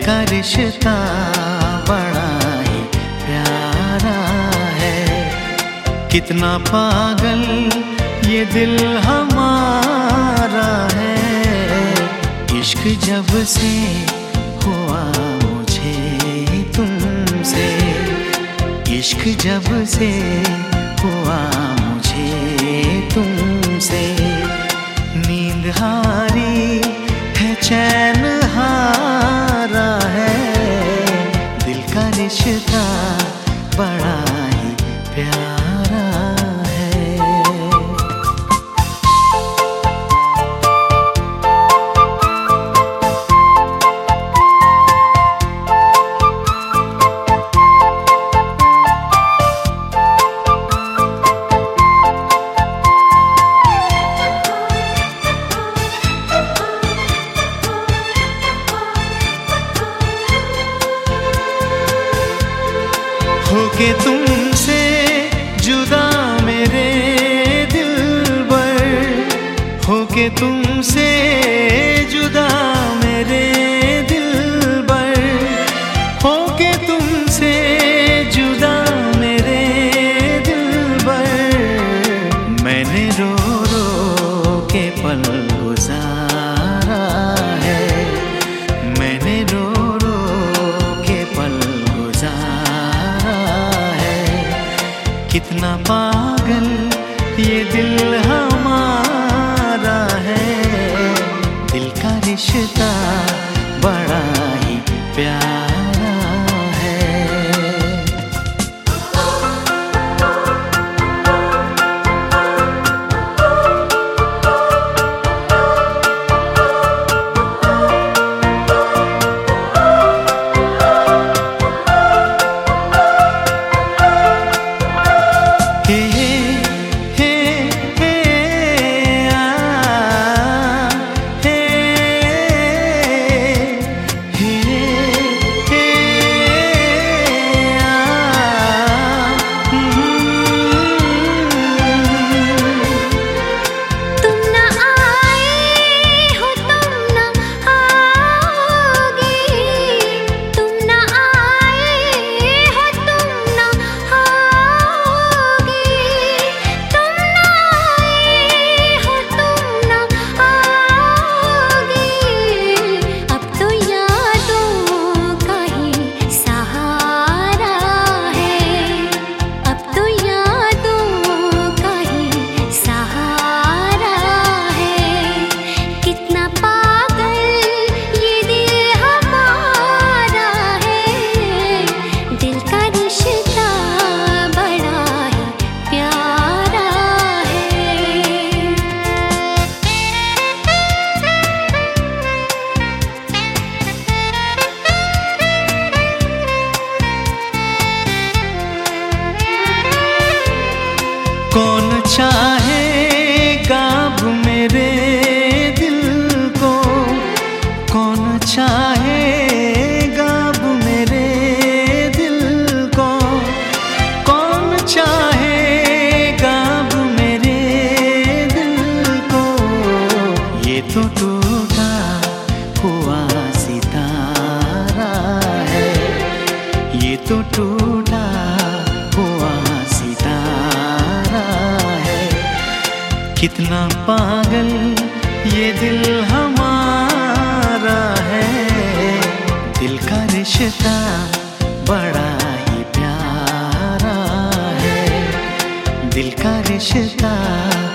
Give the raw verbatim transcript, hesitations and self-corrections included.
का रिश्ता बड़ा ही प्यारा है। कितना पागल ये दिल हमारा है। इश्क जब से हुआ मुझे तुमसे, इश्क जब से हुआ मुझे तुमसे, नींद हारी है चैन हारा है। दिल का रिश्ता बड़ा ही प्यारा है। होके तुमसे जुदा मेरे दिलबर, होके तुमसे जुदा मेरे दिलबर, होके तुमसे जुदा मेरे दिलबर, मैंने रो रो के पल गुजारा है। मैंने रो रो के पल गुजारा, कितना पागल ये दिल हमारा है। दिल का रिश्ता बड़ा ही प्यारा है। कौन चाहेगा अब मेरे दिल को, कौन चाहेगा अब मेरे दिल को, कौन चाहेगा अब मेरे दिल को। ये तो टूटा हुआ सितारा है, ये तो टूटा हुआ सितारा है। कितना पागल ये दिल हमारा है। दिल का रिश्ता बड़ा ही प्यारा है। दिल का रिश्ता